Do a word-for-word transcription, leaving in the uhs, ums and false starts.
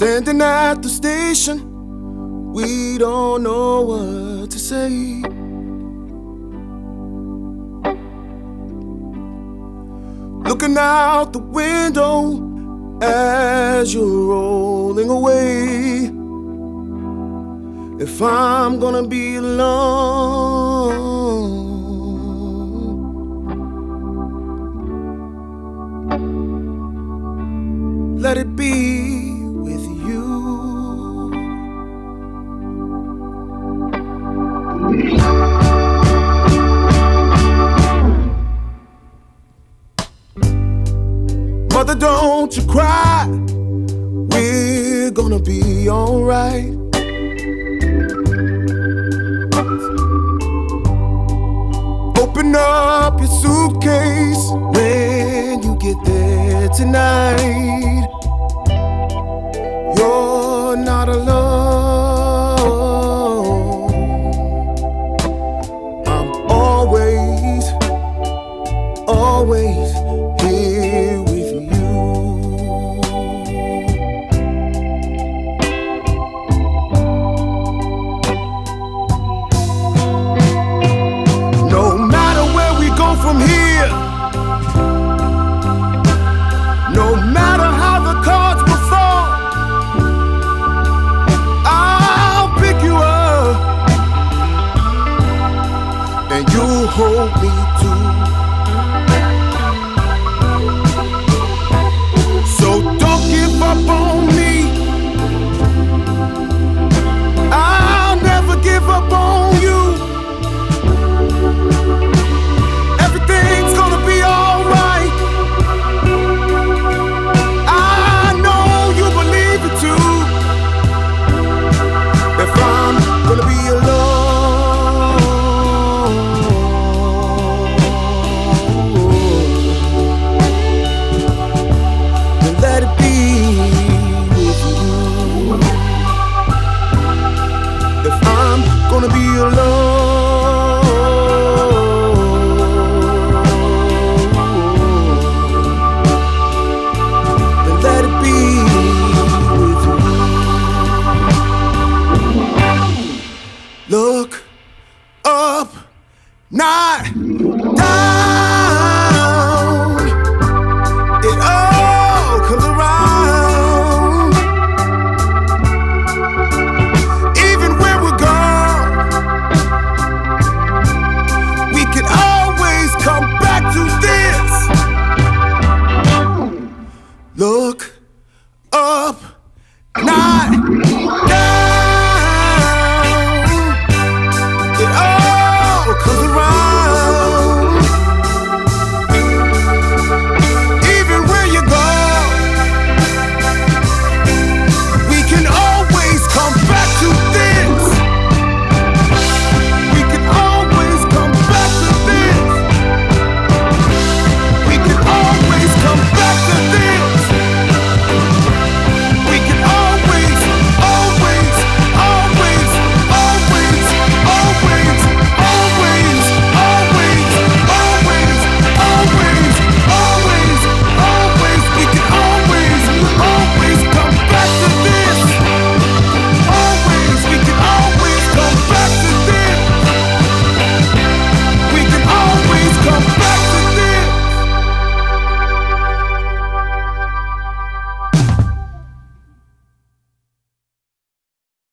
Standing at the station, we don't know what to say. Looking out the window as you're rolling away. If I'm gonna be alone, let it be with you. Mother, don't you cry, we're gonna be alright. Open up your suitcase when you get there tonight. You're not alone. I'm always, always here with you. No matter where we go from here, no matter how the cards will fall, I'll pick you up and you hold me too. So don't give up on me, I'll never give up on you. Everything's gonna be alright, I know you believe it too. If I'm gonna be alone, then let it be with you. If I'm gonna be alone, then let it be with you. Look up, not